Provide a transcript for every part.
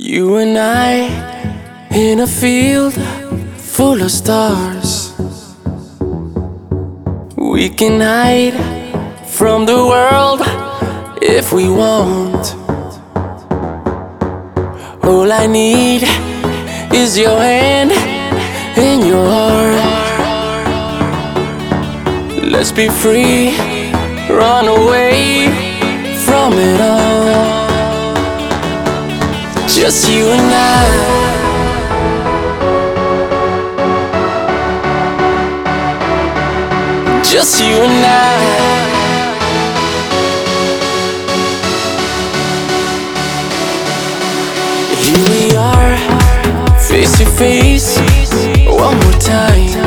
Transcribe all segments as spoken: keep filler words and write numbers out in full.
You and I in a field full of stars. We can hide from the world if we want. All I need is your hand and your heart. Let's be free, run away from it all. Just you and I. Just you and I. Here we are, face to face, one more time.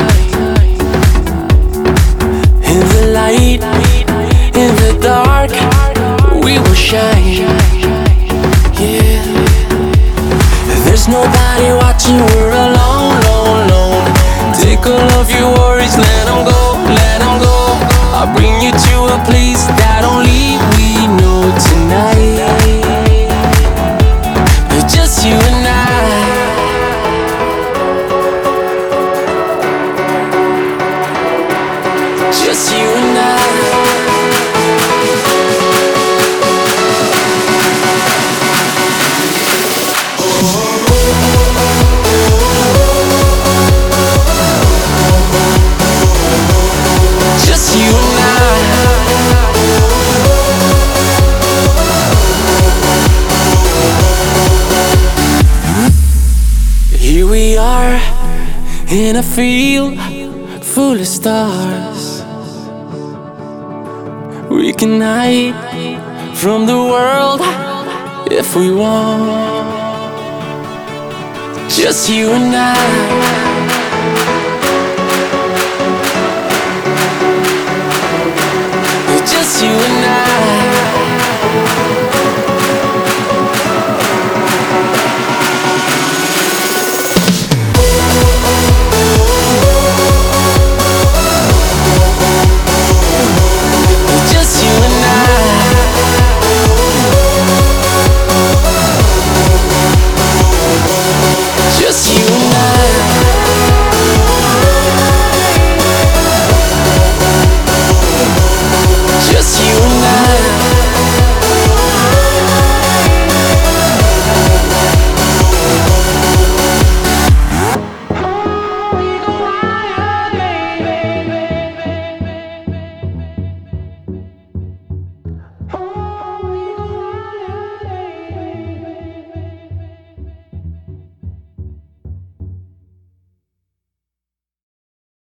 In the light, in the dark, we will shine. Yeah. There's nobody watching, we're alone, alone, alone. Take all of your worries, let them go, let them go. I'll bring you to a place that only we know tonight. Just you and I. Just you and I. Just you and I. Here we are in a field full of stars. We can hide from the world if we want. Just you and I. Just you and I.